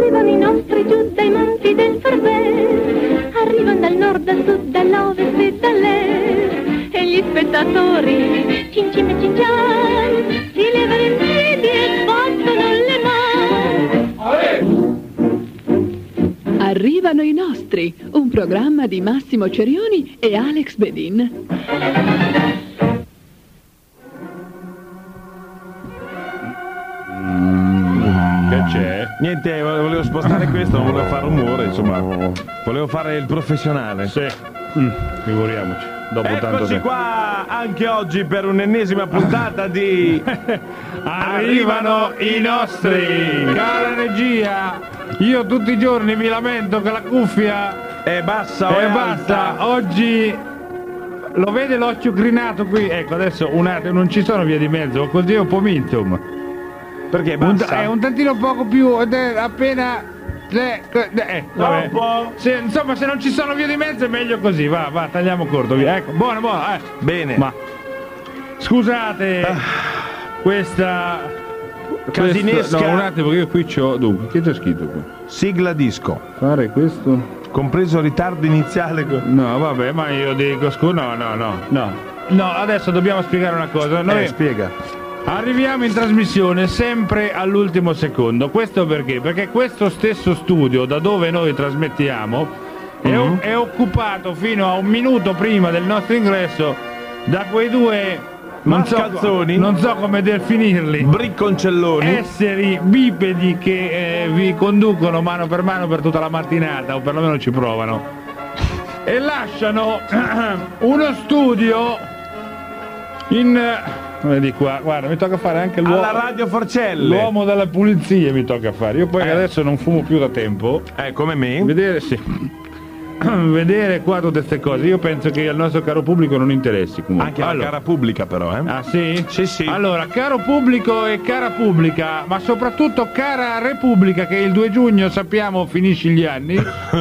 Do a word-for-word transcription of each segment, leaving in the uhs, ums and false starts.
Arrivano i nostri giù dai monti del Forber, arrivano dal nord, dal sud, dall'ovest e dall'est, e gli spettatori, cin cin e cincian, si levano in piedi e battono le mani. Arrivano i nostri, un programma di Massimo Cerioni e Alex Bedin. Che c'è? Niente, volevo spostare questo, non volevo fare rumore, insomma. Volevo fare il professionale. Sì. Mm, figuriamoci. Dopo tanto Eccoci tempo. qua anche oggi per un'ennesima puntata di Arrivano i nostri. Cara regia, io tutti i giorni mi lamento che la cuffia è bassa o è è bassa. alta. Oggi lo vede l'occhio crinato qui. Ecco, adesso un attimo, non ci sono via di mezzo, così è un po' mintum. Perché è Un, bassa? è un tantino poco più ed è appena eh, eh, vabbè. Troppo? Se, insomma, se non ci sono via di mezzo è meglio così. Va, va, tagliamo corto via. Ecco, buono, buono. Eh. Bene. Ma scusate Ah. questa Casinesca. questo- no, un attimo, che io qui c'ho. Dunque, che c'è scritto qui? Sigla disco. Fare questo? Compreso ritardo iniziale. co- No, vabbè, ma io dico scu- no, no, no, no. No, adesso dobbiamo spiegare una cosa. Noi Eh, spiega. arriviamo in trasmissione sempre all'ultimo secondo. Questo perché? Perché questo stesso studio da dove noi trasmettiamo è, Mhm. o- è occupato fino a un minuto prima del nostro ingresso da quei due non so, Mascalzoni. non so come definirli, Bricconcelloni. esseri bipedi che eh, vi conducono mano per mano per tutta la mattinata, o perlomeno ci provano, e lasciano uno studio in eh, di qua. Guarda, mi tocca fare anche l'uomo, Alla Radio Forcelle. l'uomo delle pulizie mi tocca fare. Io poi Eh. adesso non fumo più da tempo. Eh, come me. Vedere, sì. Vedere qua tutte queste cose, io penso che al nostro caro pubblico non interessi comunque. Anche la Allora- cara pubblica però, eh. Ah sì? Sì, sì. Allora, caro pubblico e cara pubblica, ma soprattutto cara Repubblica, che il due giugno sappiamo finisci gli anni.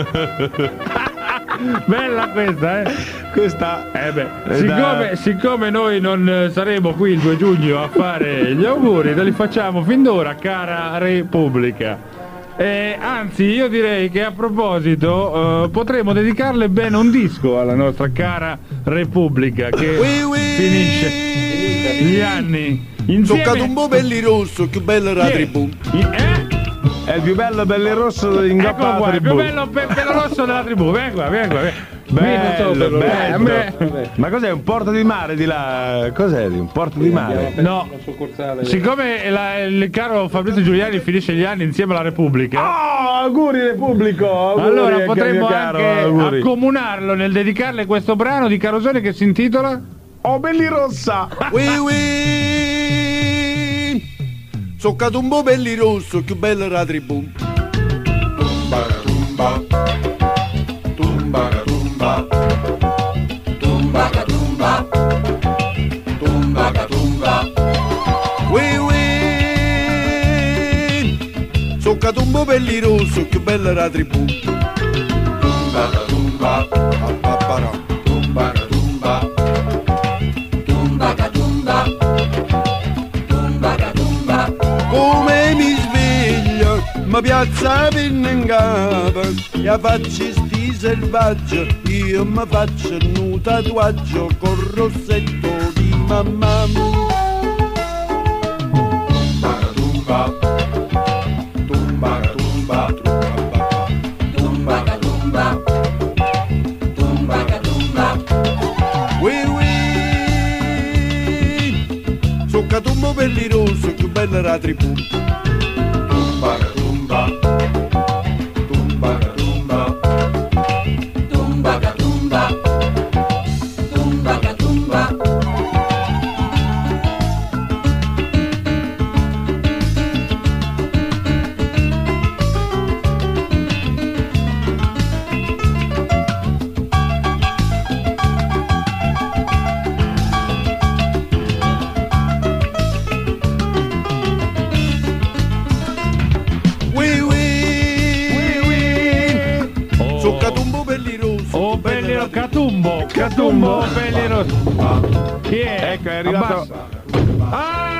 Bella questa, eh? Questa Eh beh, è siccome, da- siccome noi non eh, saremo qui il due giugno a fare gli auguri, te li facciamo fin d'ora, cara Repubblica. Eh, anzi, io direi che a proposito eh, potremmo dedicarle bene un disco alla nostra cara Repubblica che finisce gli anni insieme. Toccato un po' belli rosso, che bella la Chi è? tribù. Eh? è il più bello belli rosso in Ecco gappa qua, il più tribù. bello pe- pelo rosso della tribù, vieni qua, vieni qua, vieni. Bello, Vieni, bello. eh, a me- Ma cos'è, un porto di mare di là? Cos'è lì? Un porto di mare? No, siccome la- il caro Fabrizio Giuliani finisce gli anni insieme alla Repubblica, Oh, auguri Repubblico! Auguri, allora anche potremmo al mio caro, anche auguri. accomunarlo nel dedicarle questo brano di Carosone che si intitola Oh, belli rossa! Ui ui. Toccato un po' belli rosso, che bella la tribù. Tumba tumba. Tumba tumba. Tumba tumba. Tumba tumba. Ui ui. Toccato un po' belli rosso, che bella la tribù. Tumba tumba. Tumba tumba. Come mi sveglio, mi piazza penna in capo, e faccio sti selvaggio, io mi faccio un tatuaggio col rossetto di mamma. Tumba tumba, tumba tumba, tumba tumba, tumba tumba. Ui ui. Toccato belli rosso, che bella la tribù. Tumba tumba. Tumba tumba. Tumba tumba. Tumba tumba. Ui ui. Toccato belli rosso. Oh, che bella belli la ro- tribù. Catumbo, Catumbo, belli rosso. Chi è? Ecco, è arrivato- Abbassa. Ah!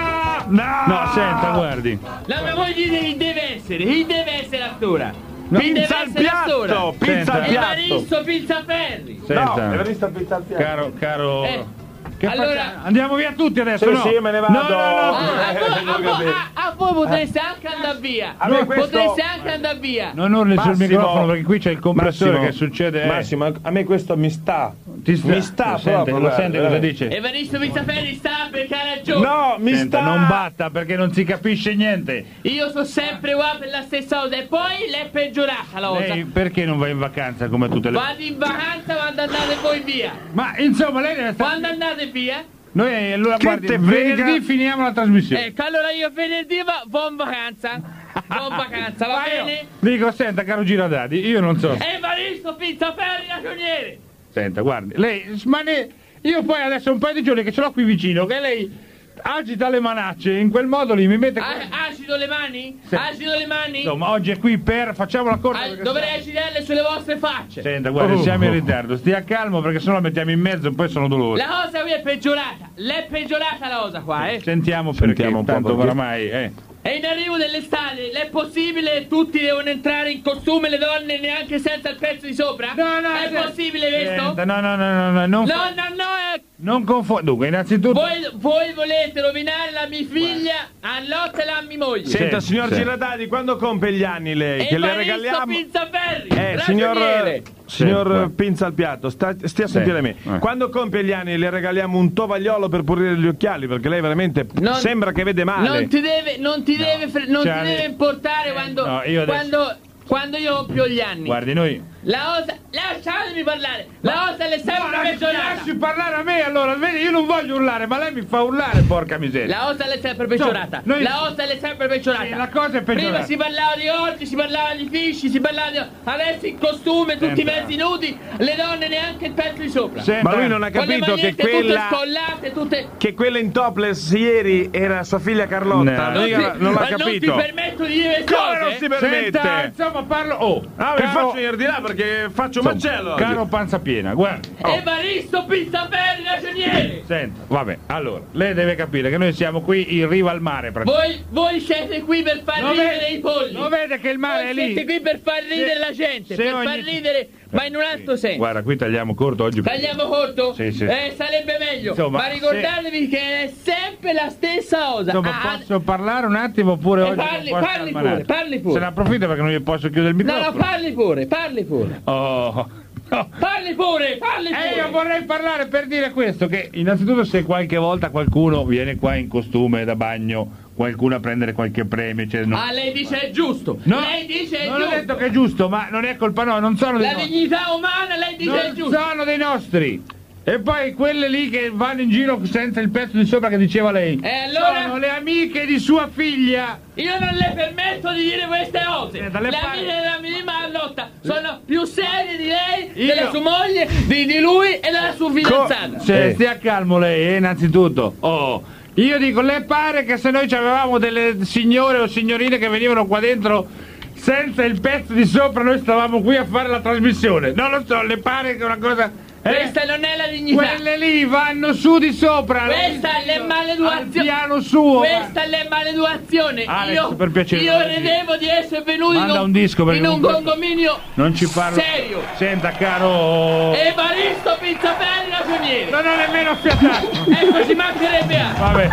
No, no, senta, guardi. La mia moglie chi deve essere? Chi deve essere l'attore? No. Chi deve Pizza al essere l'attore? piatto! Pizza al piatto! Evaristo Pizzaferri! Senta. No, Evaristo Pizza al piatto. Caro, caro... Eh. Che Allora- facciamo? Andiamo via tutti adesso, Sì, no? sì, io me ne vado. No, no, no. Ah, a, voi, a, non voi, capito. a, a voi potreste anche andare via. A me questo- Potreste anche andare via. Non urli sul Massimo- microfono perché qui c'è il compressore Massimo, che succede. eh. Massimo, a me questo mi sta. Ti sta- mi sta lo sente, proprio, lo guarda, sente cosa guarda. dice? Evaristo Pizzaferri sta perché ha ragione. No, mi Senta, sta. non batta perché non si capisce niente. Io sono sempre qua per la stessa cosa. E poi l'è peggiorata la cosa. Lei perché non va in vacanza come tutte le... Vado in vacanza quando andate voi via. Ma insomma lei deve stare... Quando andate via? Noi eh, allora Che guardi, te venerdì frega? finiamo la trasmissione. Ecco, allora io venerdì va, vado in vacanza. Vado in vacanza, va Ma io bene? dico, senta caro Giradadi, io non so. Evaristo Pizzaferri ragioniere. Senta, guardi, lei, ma ne, io poi adesso un paio di giorni che ce l'ho qui vicino, che lei agita le manacce, in quel modo lì mi mette... A- acido le mani? Sì. Acido le mani? Insomma, oggi è qui per... facciamo la corsa... Ah, perché dovrei sennò- acidarle sulle vostre facce. Senta, guardi, Oh. siamo in ritardo, stia calmo perché sennò la mettiamo in mezzo e poi sono dolorosi. La cosa qui è peggiorata. L'è peggiorata la cosa qua, eh. Sentiamo perché, Sentiamo un po' tanto perché. oramai, eh. È in arrivo dell'estate, l'è possibile tutti devono entrare in costume, le donne neanche senza il pezzo di sopra? No, no, È se- possibile questo? Senta, no, no, no, no, no, non, No, fa- no, no, eh. non confondo. Dunque, innanzitutto... Voi, voi volete rovinare la mia figlia a lotta e la mia moglie. Senta, Sì, signor sì. Giradadi, quando compie gli anni lei? Che le Evaristo regaliamo... Pizzaferri, Eh, signor, ragioniere. signor Sì, Pinza al piatto, sta, stia a sentire me. Eh. Quando compie gli anni le regaliamo un tovagliolo per pulire gli occhiali, perché lei veramente Non- sembra che vede male. Non ti deve, non ti deve, fre- non Cioè, ti deve importare quando, no, io adesso- quando, quando io compio gli anni. Guardi, noi... La cosa, lasciatemi parlare, la cosa è sempre No, lasci, peggiorata. lasci parlare a me allora, vedi, io non voglio urlare, ma lei mi fa urlare, porca miseria. La cosa è sempre peggiorata. noi- La cosa è sempre peggiorata. Sì, la cosa è peggiorata. Prima si parlava di orti, si parlava di fisci, si parlava di... Adesso in costume, tutti Senta. mezzi nudi, le donne neanche il pezzo di sopra. Senta, Ma lui non ha Con le capito che magliette quella... tutte scollate, tutte... Che quella in topless ieri era sua figlia Carlotta. No. Lui Non non, ti- l'ha ma capito. Non ti permetto di dire Come non cose. si permette? Senta, insomma, parlo... Oh, Ah, vi caro- faccio venire di là perché faccio insomma, macello. oggi. Caro panza piena, guarda. Oh, Evaristo Pizzaferri, ragioniere. senta, vabbè, allora, lei deve capire che noi siamo qui in riva al mare, praticamente. Voi, voi siete qui per far Non ridere vede- i polli. non vede che il mare Voi è lì? siete qui per far ridere Se- la gente, se per ogni- far ridere, ma in un altro senso. Guarda, qui tagliamo corto oggi. perché- Tagliamo corto? Sì, sì. Eh, sarebbe meglio. Insomma, ma ricordatevi che è sempre la stessa cosa. Insomma, Ah, posso parlare un attimo oppure Eh, oggi parli- non posso parli almanare? pure, parli pure. Se ne approfitta perché non gli posso chiudere il no, microfono. no, parli pure, parli pure. Oh, no. Parli pure, parli pure. Eh, io vorrei parlare per dire questo, che innanzitutto se qualche volta qualcuno viene qua in costume da bagno, qualcuno a prendere qualche premio, cioè, no. Ah, lei dice è giusto. No, lei dice è non giusto. ho detto che è giusto, ma non è colpa no, non sono dei La nostri. dignità umana, lei dice è Non giusto. sono dei nostri. E poi quelle lì che vanno in giro senza il pezzo di sopra che diceva lei. E allora? Sono le amiche di sua figlia. Io non le permetto di dire queste cose. Senta, le le pare- amiche della minima Carlotta sono più serie di lei, Io- della sua moglie, di, di lui e della sua fidanzata. Se Eh. stia calmo lei, eh, innanzitutto. Oh, io dico, le pare che se noi avevamo delle signore o signorine che venivano qua dentro senza il pezzo di sopra, noi stavamo qui a fare la trasmissione? Non lo so, le pare che è una cosa... eh? Questa non è la dignità. Quelle lì vanno su di sopra. Questa è al l'emaleduazione. piano suo. Questa è l'emaleduazione. Alex, Io, per piacere, io guardi. credevo di essere venuto in Manda un, un disco perché in un non- condominio Non ci parlo. serio. Senta, caro. Evaristo Pizzaferri ragioniere. Non ho nemmeno affiatato. Ecco, ci mancherebbe altro. Vabbè.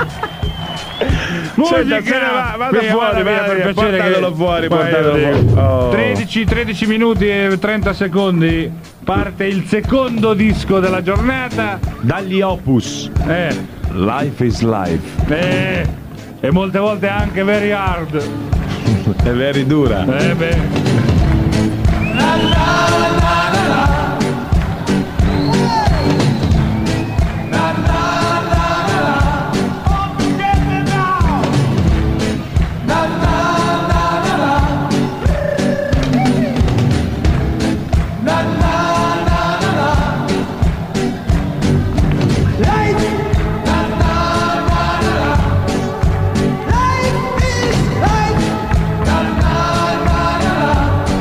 Senta, se ne va, vada Via, fuori, via, vada per via, piacere. portatelo che- fuori, Poi, portatelo eh, fuori. Oh. tredici, tredici minuti e trenta secondi. Parte il secondo disco della giornata. Dagli Opus. Eh, Life is life. eh, e molte volte anche very hard. È very dura. Eh beh. Life is life.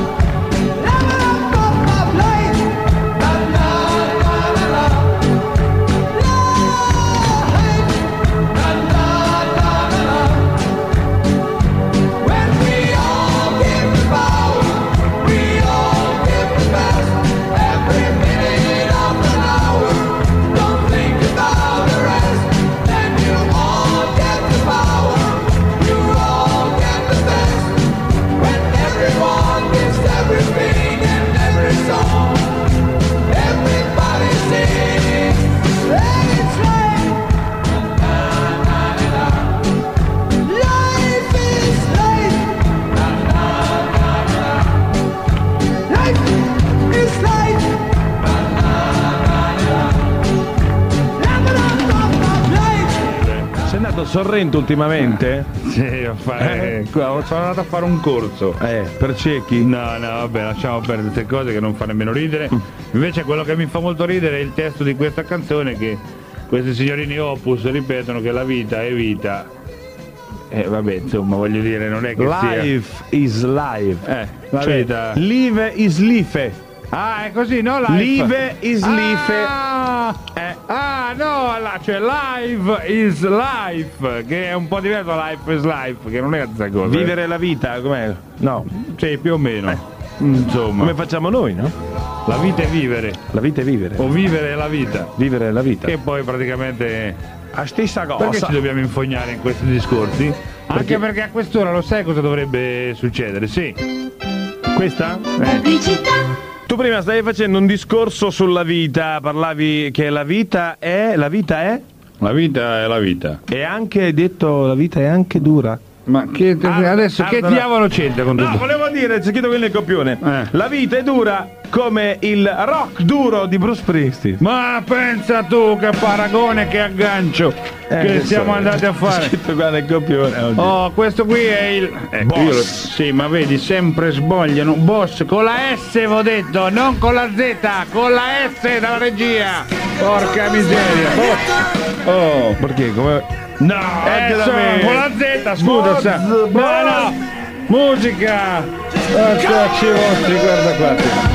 Sorrento ultimamente? Sì, a fare... eh? Sono andato a fare un corso. Eh, per ciechi? No, no, vabbè, lasciamo perdere queste cose che non fa nemmeno ridere. Invece quello che mi fa molto ridere è il testo di questa canzone, che questi signorini Opus ripetono che la vita è vita. Eh, vabbè, insomma, voglio dire, non è che life sia... is life. Eh, la cioè, vita... live is life. Ah, è così, no? Life, live is life. Ah, eh. ah no, la, cioè live is life, che è un po' diverso da life is life, che non è la stessa cosa. Vivere la vita, com'è? No. Sì, più o meno. Eh. Insomma. Come facciamo noi, no? La vita è vivere. La vita è vivere. O vivere la vita. Vivere la vita. Che poi praticamente... La stessa cosa. Perché ci dobbiamo infognare in questi discorsi? Perché? Anche perché a quest'ora lo sai cosa dovrebbe succedere, sì. Questa? Pubblicità. Tu prima stavi facendo un discorso sulla vita, parlavi che la vita è... La vita è? La vita è la vita. E anche hai detto la vita è anche dura. Ma che, ah, adesso ah, che no, diavolo c'entra con tutto? No, volevo dire, c'è scritto qui nel copione. Eh. La vita è dura come il rock duro di Bruce Springsteen. Ma pensa tu che paragone, che aggancio eh, che siamo so, andati a fare. C'è scritto qua nel copione oggi. Oh, questo qui è il eh, boss. Io lo... Sì, ma vedi, sempre sbagliano. Boss con la S avevo detto, non con la Z, con la S dalla regia. Porca miseria. Boss. Oh, perché come no, eh, so, con la Z, scusa, sa. No, no, musica. Cacci vostri, guarda qua.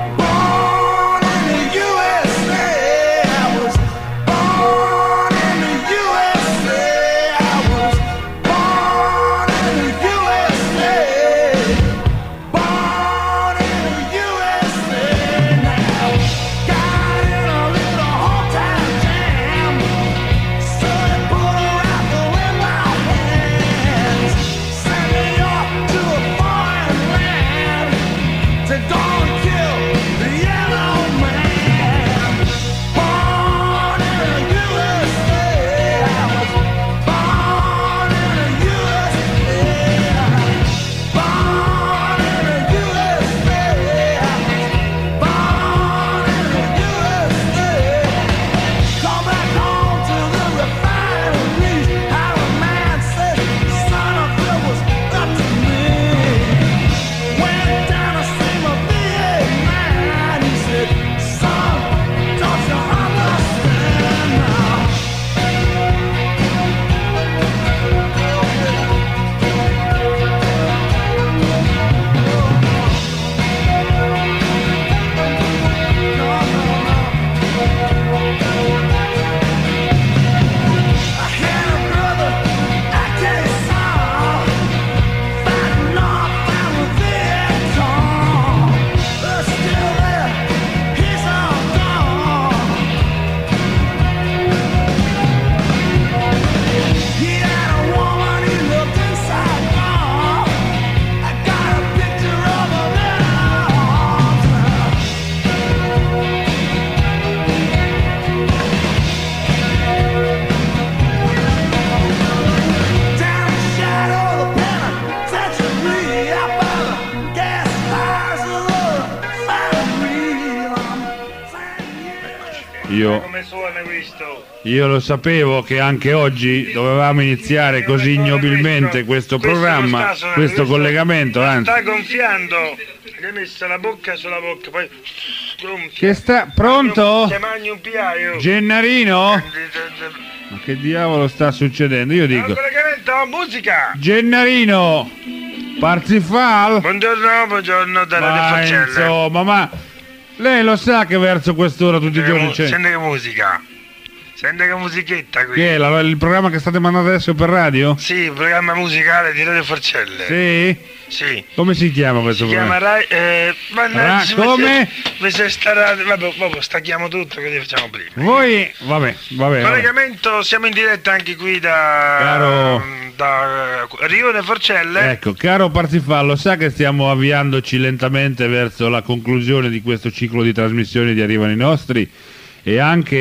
Io, io lo sapevo che anche oggi dovevamo iniziare così ignobilmente questo programma, questo collegamento. Anzi, sta gonfiando, gli hai messo la bocca sulla bocca, poi gonfia. Che sta pronto? Ti mangi un piaio. Gennarino? Ma che diavolo sta succedendo? Io dico. Collegamento, musica. Gennarino, Parzifal? Buongiorno, buongiorno da Radio Forcelle. Insomma, ma lei lo sa che verso quest'ora tutti i giorni c'è. Sente che musica. Sente che musichetta qui. Che è la, il programma che state mandando adesso per radio? Sì, il programma musicale di Radio Forcelle. Sì? Sì. Come si chiama questo si programma? Si chiama Rai... Eh, Ra- come? Mi sei starato... Vabbè, vabbè, stacchiamo tutto che facciamo prima. Voi... Vabbè, vabbè. Collegamento, vabbè. Siamo in diretta anche qui da... Caro... da Rione Forcelle. Ecco, caro Parzifallo, sa che stiamo avviandoci lentamente verso la conclusione di questo ciclo di trasmissioni di Arrivano i Nostri, e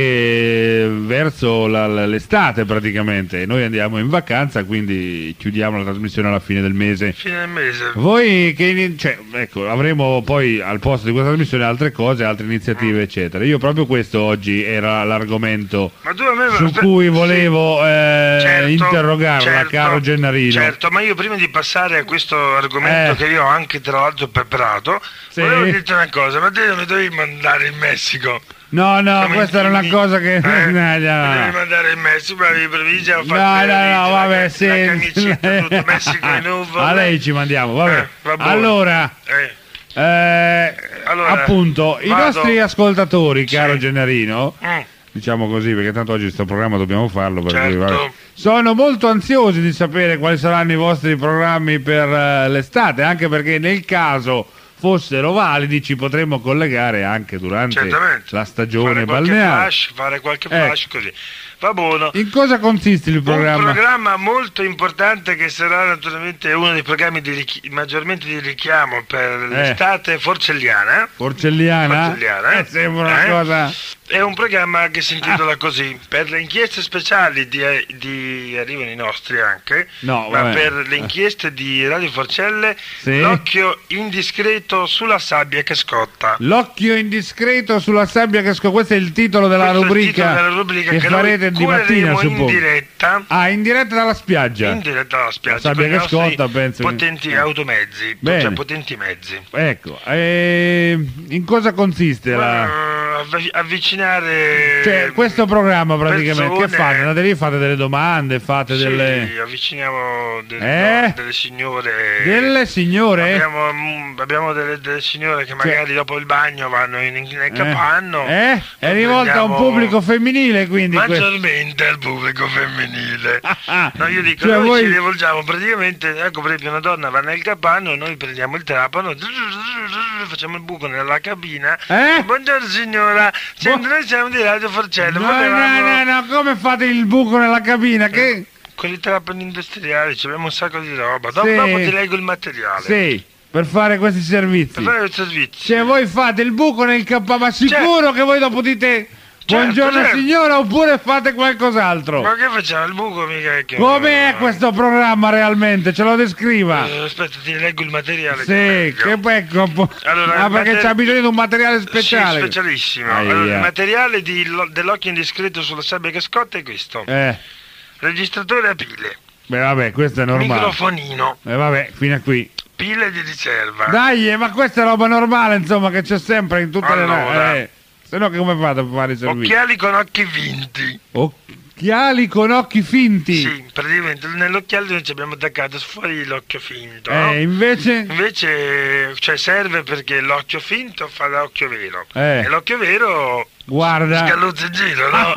anche verso la, la, l'estate praticamente. Noi andiamo in vacanza, quindi chiudiamo la trasmissione alla fine del mese. Fine del mese. Voi che cioè, ecco, avremo poi al posto di questa trasmissione altre cose, altre iniziative, eccetera. Io proprio questo oggi era l'argomento ma tu a me, su per... cui volevo sì. eh, certo, interrogarla, certo, caro Gennarino. Certo, ma io prima di passare a questo argomento Eh. che io ho anche tra l'altro preparato, Sì. volevo dirti una cosa, ma te non mi dovevi mandare in Messico? No, no, Come questa era una mi- cosa che... Eh, no, no, mi devi no. mandare in Messico, ma avevi previsto, ho fatto No, le no, valigie, no, la vabbè, ca- sì. la camicetta, tutto, Messico in nuvole. A lei ci mandiamo, vabbè. Eh, va buono. Allora, Eh, eh, allora, appunto, i vado. nostri ascoltatori, caro Sì. Gennarino, mm, diciamo così, perché tanto oggi questo programma dobbiamo farlo, perché, Certo. vabbè, sono molto ansiosi di sapere quali saranno i vostri programmi per eh, l'estate, anche perché nel caso fossero validi ci potremmo collegare anche durante certamente. la stagione fare qualche balneare. flash, fare qualche Ecco. flash così. Va buono. In cosa consiste il Un programma? programma molto importante che sarà naturalmente uno dei programmi di richi- maggiormente di richiamo per l'estate forcelliana. Porcelliana? Porcelliana, Eh, sembra una eh? cosa... È un programma che si intitola così: per le inchieste speciali di, di arrivano i nostri anche, No, ma vabbè. per le inchieste di Radio Forcelle, Sì. l'occhio indiscreto sulla sabbia che scotta. L'occhio indiscreto sulla sabbia che scotta. Questo è il titolo della Questo è il rubrica, titolo della rubrica che, che farete noi di mattina, cureremo in suppongo. diretta. Ah, in diretta dalla spiaggia. In diretta alla spiaggia, La sabbia con i che nostri scotta, penso che- potenti automezzi, Bene. cioè potenti mezzi. Ecco, eh, in cosa consiste la... Eh, avvi- avvicinare Cioè, questo programma praticamente, che persone- fate? Andate lì, fate delle domande, fate sì, delle... avviciniamo delle, Eh? no, delle signore. Delle signore? Abbiamo, mm, abbiamo delle, delle signore che magari dopo il bagno vanno in, in, nel capanno. Eh? È rivolta a un Prendiamo pubblico femminile, quindi... que- maggiormente al pubblico femminile. Ah, No, io dico, cioè noi voi- ci rivolgiamo praticamente, ecco, per esempio una donna va nel capanno e noi prendiamo il trapano, facciamo il buco nella cabina. Eh? Buongiorno signora, Senti, noi siamo di Radio Forcello, No, no, volevamo- no, no, come fate il buco nella cabina? Che... con i trapani industriali abbiamo un sacco di roba. Dopo, Sì. dopo ti leggo il materiale. Sì, per fare questi servizi. Per fare il servizio. Cioè voi fate il buco nel capanno, ma sicuro che voi dopo dite buongiorno certo. signora, oppure fate qualcos'altro? Ma che facciamo? Il buco mica è che... Com'è questo programma realmente? Ce lo descriva? Eh, aspetta, ti leggo il materiale. Sì, è che meglio. ecco, po- Allora, ah, il perché mater- c'ha bisogno di un materiale speciale. Sì, specialissimo. Aia. Allora, il materiale di lo- dell'occhio indiscreto sulla sabbia che scotta è questo. Eh, Registratore a pile, beh vabbè, questo è normale. microfonino, Eh vabbè, fino a qui. pile di riserva. Dai, eh, ma questa è roba normale, insomma, che c'è sempre in tutte Allora. le... Eh, se no che come fate a fare i servizi? Occhiali con occhi vinti. Occhiali con occhi finti. Sì, praticamente nell'occhiale noi ci abbiamo attaccato fuori l'occhio finto. no? Eh, invece... Invece, cioè, serve perché l'occhio finto fa da occhio vero. Eh. E l'occhio vero Guarda. scalluzza in giro, no?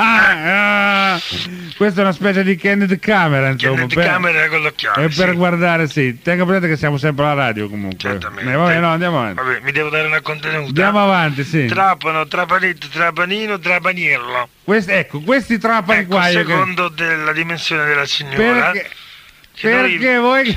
Ah, ah, questa è una specie di candid camera, Che insomma. nel per- camera con l'occhiale. E per sì. guardare, sì. Tenga presente che siamo sempre alla radio comunque. Certamente. Eh, vabbè, no, andiamo avanti. Vabbè, mi devo dare una contenuta. Andiamo avanti, sì. Trapano, trapanetto, trapanino, trapaniello. Questi, ecco, questi trapani Ecco, qua. io che- secondo della dimensione della signora. Perché, che noi- perché voi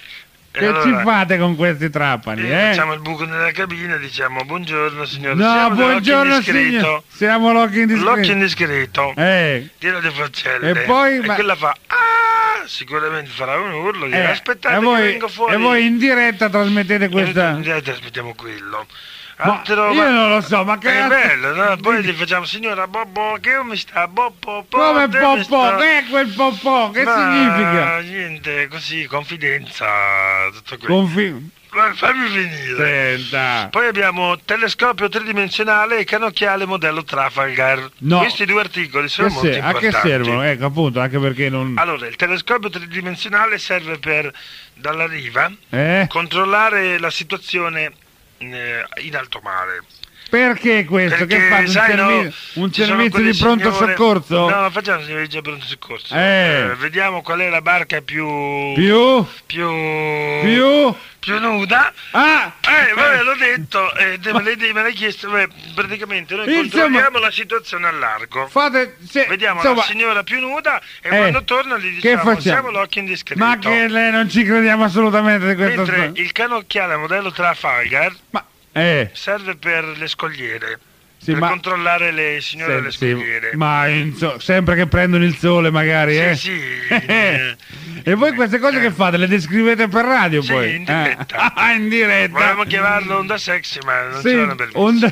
E che allora, ci fate con questi trapani, eh, eh? Facciamo il buco nella cabina, diciamo buongiorno signora. No, siamo buongiorno dell'occhio signor. indiscreto. Siamo l'occhio indiscreto. L'occhio indiscreto. Eh, Di Radio Forcelle. E poi, E ma- quella fa ah, sicuramente farà un urlo, dirà eh, aspettate e che voi, vengo fuori. e voi in diretta trasmettete questa... In diretta aspettiamo quello. Ma Altro- io non lo so, ma che... È bello, no? Poi gli facciamo signora Bobbo, che mi sta Bobbo? Come te mi popò? sta-" Che è quel popò? Che Ma significa? niente, così, confidenza, tutto questo. Confi... Ma fammi finire. Senta. Poi abbiamo telescopio tridimensionale e canocchiale modello Trafalgar. No. Questi due articoli sono Che molto se- a che importanti. servono? Ecco, appunto, anche perché non... Allora, il telescopio tridimensionale serve per, dalla riva, Eh? controllare la situazione eh, in alto mare. Perché questo? Perché, che fate? Un, sai, no, servi- un ci sono servizio quelle di pronto signore- soccorso? No, non facciamo il servizio di pronto soccorso. Eh. vediamo qual è la barca più... Più? Più... Più? più nuda. Ah! Eh, vabbè, l'ho detto, eh, te- me l'hai me l'hai chiesto, beh, praticamente noi Insomma- controlliamo la situazione al largo. Fate... se- Vediamo insomma, la signora più nuda e eh, quando torna gli che diciamo facciamo? siamo l'occhio indiscreto. Ma che lei non ci crediamo assolutamente di questa Mentre storia. il canocchiale modello Trafalgar Ma... Eh... serve per le scogliere. Sì, per ma... controllare le signore Sì, alle sì, scogliere. ma inso- sempre che prendono il sole magari, Sì, eh? sì. eh, E voi queste cose eh. che fate? Le descrivete per radio Sì, poi? in diretta. Eh. in diretta. Volevamo chiamarlo Onda Sexy, ma non Sì, c'era una bellissima. onda-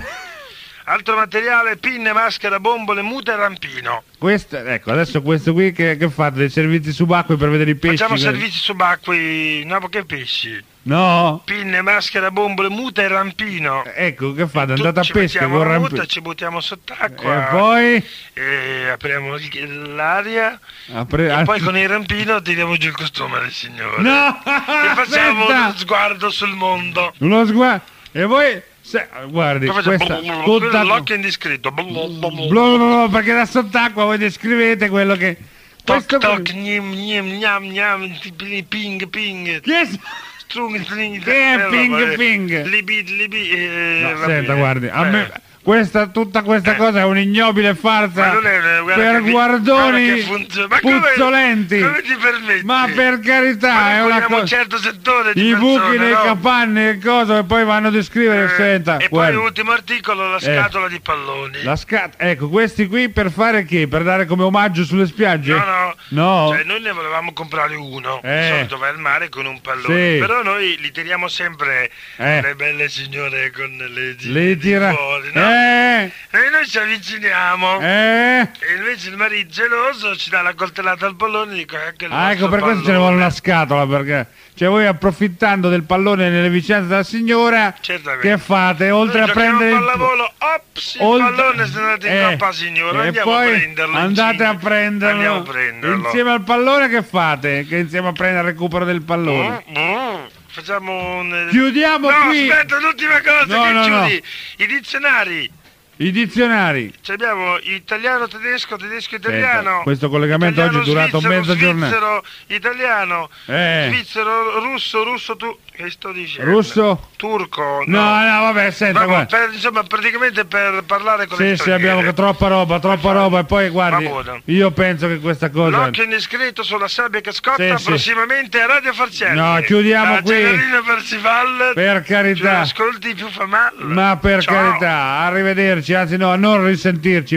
Altro materiale, pinne, maschera, bombole, mute e rampino. Questo, ecco, adesso questo qui che, che fate? Dei servizi subacquei per vedere i pesci? Facciamo così? servizi subacquei, no, che pesci? No? Pinne, maschera, bombole, mute e rampino. Ecco, che fate? Tu- Andate a ci pesca mettiamo con la rampino. muta, ci buttiamo sott'acqua. E poi? E apriamo il- l'aria. Apre- E poi con il rampino tiriamo giù il costume del signore. No! E facciamo Aspetta! uno sguardo sul mondo. Uno sguardo. E voi? Se... Guardi, Poi facciamo questa... blablabla, tutta... l'occhio indiscreto. Blablabla. Blablabla, perché da sott'acqua voi descrivete quello che... Toc Questo... toc, gnam gnam gnam gnam, ping ping. Che è... Strung, string, Che è eh, ping vabbè. ping? Libi, libi, eh, No, va senta, bene. guardi, a Eh. me questa, tutta questa Eh. cosa è un'ignobile farsa Ma non è- guarda per che vi- guardoni guarda che funziona. Ma come- puzzolenti. come ti permetti? Ma per carità, Ma è noi una vogliamo un cosa. certo settore di I persone, buchi nei no? capanni e cose e poi vanno a descrivere. Eh, Senta, e guardi. poi ultimo articolo, la Eh. scatola di palloni. La scat- ecco, questi qui per fare che? Per dare come omaggio sulle spiagge? No, no, No. Cioè, noi ne volevamo comprare uno. Eh. Di solito vai al mare con un pallone. Sì. Però noi li tiriamo sempre Eh. le belle signore con le gita Le tira... fuori, no? Eh! E noi ci avviciniamo. Eh! E invece il marito geloso ci dà la coltellata al pallone e dico ecco il Ah, ecco, vostro per questo ce ne pallone. vuole una scatola, perché cioè voi approfittando del pallone nelle vicinanze della signora, Certamente. che fate? Oltre Noi a giochiamo prendere a il pallavolo, ops, il oltre- pallone se ne andate in eh, coppa signora, e andiamo poi a prenderlo. in andate a cinque. prenderlo. Andiamo a prenderlo. Insieme al pallone che fate? Che insieme a prendere il recupero del pallone. Mm, mm. Facciamo un... Chiudiamo no, qui. aspetta, l'ultima cosa No, che no, no. chiudi. I dizionari. I dizionari. Ci abbiamo italiano, tedesco, tedesco, italiano. Senta, questo collegamento italiano, oggi è durato svizzero, mezza giornata. Svizzero, italiano, Eh. svizzero, russo, russo, tu... Che sto dicendo? Russo? Turco, No, no, vabbè, senta, Vabbè, guarda. per, insomma, praticamente per parlare con le Sì, sì, straniere. abbiamo che troppa roba, troppa roba. E poi guardi, Va buono. io penso che questa cosa. L'occhio indiscreto sulla sabbia che scotta Sì, sì. prossimamente a Radio Farcelli. No, chiudiamo da qui. Generino Percival. Per carità. Più ascolti più fa male. Ma per Ciao. carità, arrivederci, anzi no, a non risentirci.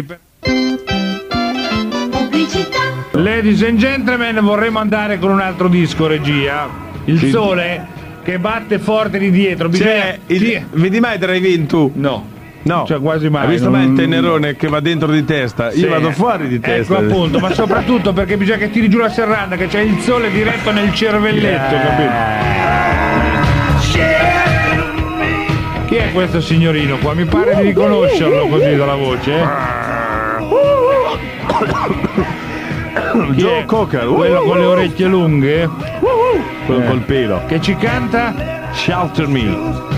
Pubblicità. Ladies and gentlemen, vorremmo andare con un altro disco, regia. Il Sì. sole che batte forte di dietro. Bisogna... C'è il... Sì. Vedi mai Drive-In tu? No. No. Cioè, quasi mai. Hai visto non- mai il tenerone che va dentro di testa? Sì. Io vado fuori di testa. Ecco appunto, ma soprattutto perché bisogna che tiri giù la serranda, che c'è il sole diretto nel cervelletto, capito? Chi è questo signorino qua? Mi pare di riconoscerlo così dalla voce, eh? Chi Joe è? Cocker. Quello con le orecchie lunghe? Quello Eh. col pelo. Che ci canta? Shelter Me.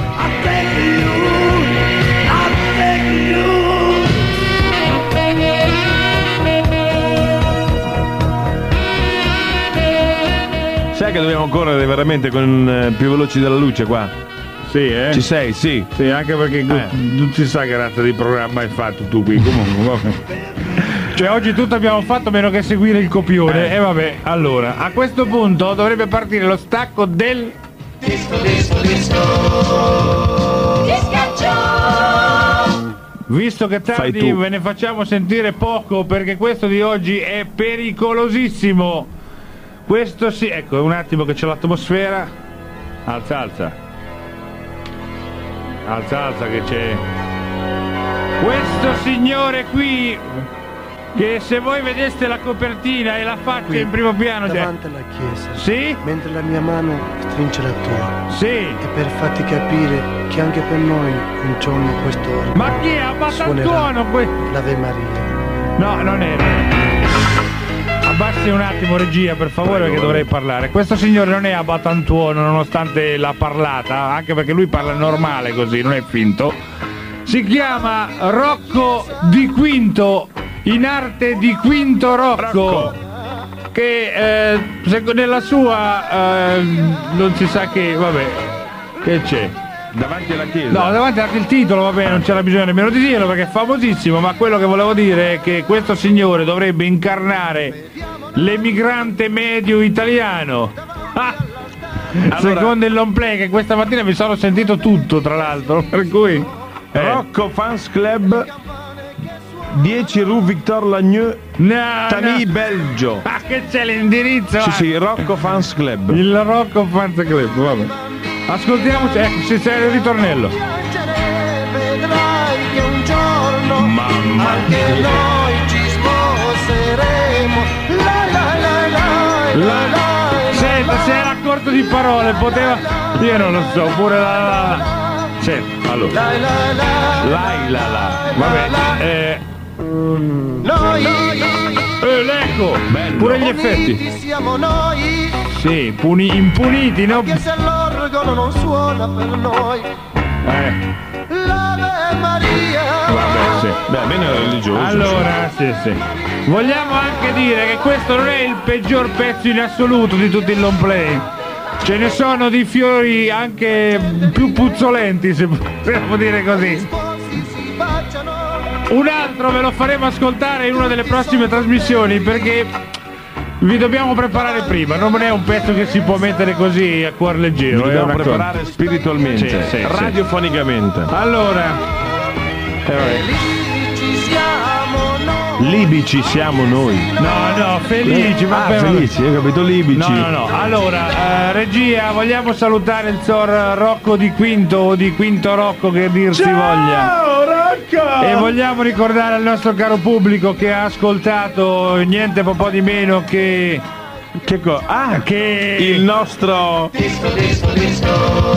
Sai che dobbiamo correre veramente con eh, più veloci della luce qua? Sì, eh? Ci sei, sì. Sì, anche perché Eh. non si sa che razza di programma hai fatto tu qui, comunque, vabbè. Cioè oggi tutto abbiamo fatto meno che seguire il copione. Eh. E vabbè, allora, a questo punto dovrebbe partire lo stacco del... Visto che Fai tardi tu. ve ne facciamo sentire poco perché questo di oggi è pericolosissimo. Questo sì, ecco, un attimo che c'è l'atmosfera. Alza, alza. Alza, alza che c'è. Questo signore qui, che se voi vedeste la copertina e la faccia Qui, in primo piano, cioè... davanti alla chiesa, Sì? mentre la mia mano stringe la tua, Sì. e per farti capire che anche per noi un giorno quest'ora Ma chi è? Abbastantuono qui? l'Ave Maria. No, non è. Abbassi un attimo regia per favore perché dovrei parlare. Questo signore non è abbatantuono nonostante la parlata, anche perché lui parla normale così, non è finto. Si chiama Rocco Di Quinto, in arte Di Quinto Rocco, che eh, se- nella sua eh, non si sa che, vabbè, che c'è. Davanti alla chiesa. No, davanti anche il titolo, vabbè, non c'era bisogno nemmeno di dirlo perché è famosissimo, ma quello che volevo dire è che questo signore dovrebbe incarnare l'emigrante medio italiano. Ah! Allora- Secondo il long play che questa mattina mi sono sentito tutto, tra l'altro, per cui... Eh. Rocco Fans Club dieci Rue Victor Lagnieu, no, Tani, no. Belgio. Ah, che c'è l'indirizzo? Sì, sì, Rocco Fans Club. Il Rocco Fans Club, vabbè. Ascoltiamoci, ecco, se c'è il ritornello. Vedrai che un giorno Mamma anche mia. noi ci sposeremo. La la la la la la la. Senta, se era corto di parole, poteva. Io non lo so, pure la la la. Senta, allora. La la la. Lai la la. Vabbè, eh. Noi Eh, l'eco! Bello. Pure gli effetti. uniti siamo noi, Sì, puni, impuniti, no? anche se l'organo non suona per noi. Eh, L'Ave Maria. vabbè, sì. Beh, almeno è religioso. Allora, sì, sì. Vogliamo anche dire che questo non è il peggior pezzo in assoluto di tutti i long play. Ce ne sono di fiori anche più puzzolenti, se possiamo dire così. Si baciano. Un altro ve lo faremo ascoltare in una delle prossime trasmissioni perché vi dobbiamo preparare prima. Non è un pezzo che si può mettere così a cuor leggero. Ci è dobbiamo una cosa- preparare spiritualmente, Sì, sì, sì. radiofonicamente. Allora, eh, vabbè. Ci siamo noi. Libici siamo noi. No, no, felici, Ah, vabbè, vabbè. felici, hai capito? Libici. No, no, no. Allora, eh, regia, vogliamo salutare il sor Rocco di Quinto o di Quinto Rocco, che dir si voglia. Ciao, Rocco! E vogliamo ricordare al nostro caro pubblico che ha ascoltato niente po' di meno che Che co- Ah, che il nostro Disco, disco, disco.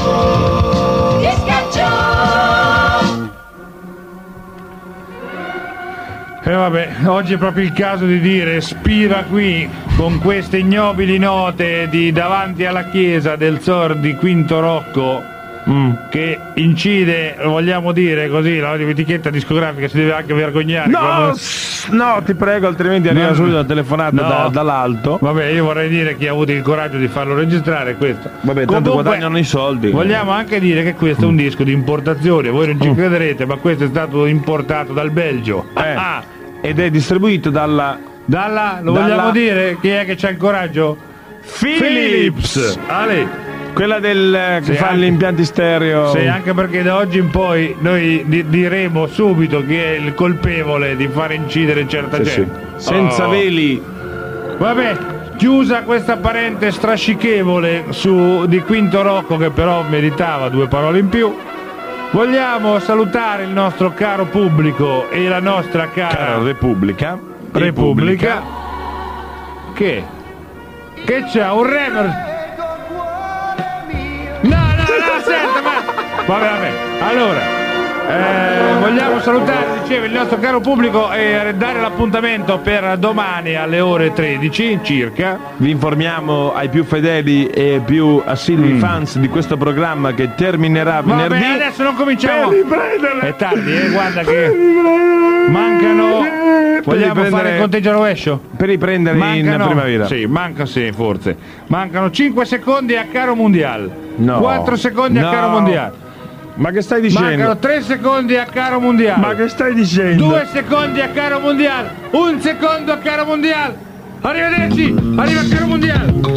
E eh, vabbè, oggi è proprio il caso di dire spira qui con queste ignobili note di davanti alla chiesa del sor di Quinto Rocco, mm. che incide, vogliamo dire così, la etichetta discografica si deve anche vergognare. No, quando- s- no, ti prego, altrimenti arriva No. subito una telefonata No. da- dall'alto. Vabbè, io vorrei dire chi ha avuto il coraggio di farlo registrare questo. Vabbè, tanto Comunque, guadagnano i soldi. Vogliamo anche dire che questo è un disco di importazione, voi non ci Mm. crederete, ma questo è stato importato dal Belgio. Eh, Ah, ed è distribuito dalla dalla, lo Dalla- vogliamo dire chi è che c'ha il coraggio? Philips, Ale. quella del eh, che Sì, fa anche- gli impianti stereo. Sì, anche perché da oggi in poi noi di- diremo subito chi è il colpevole di far incidere certa Sì, sì. gente. Senza Oh. veli. Vabbè, chiusa questa parente strascichevole su di Quinto Rocco, che però meritava due parole in più, vogliamo salutare il nostro caro pubblico e la nostra cara, Cara Repubblica. Repubblica. Che? Che c'ha un reverb? No, no, no, senta, ma... Vabbè, vabbè. Allora, eh, vogliamo salutare, dicevo, il nostro caro pubblico e dare l'appuntamento per domani alle ore tredici circa. Vi informiamo ai più fedeli e più assidui Mm. fans di questo programma che terminerà venerdì. Vabbè, adesso non cominciamo. Per riprendere. È tardi, eh, guarda che mancano... Per Vogliamo riprendere- fare il conteggio al rovescio? Per riprendere Mancano, in primavera. Sì, manca sì, forse. Mancano cinque secondi a Caro Mondial. No. quattro secondi No. a Caro Mondial. Ma che stai dicendo? Mancano tre secondi a Caro Mondial. Ma che stai dicendo? due secondi a Caro Mondial. Un secondo a Caro Mondial. Arrivederci. Arriva Caro Mondial.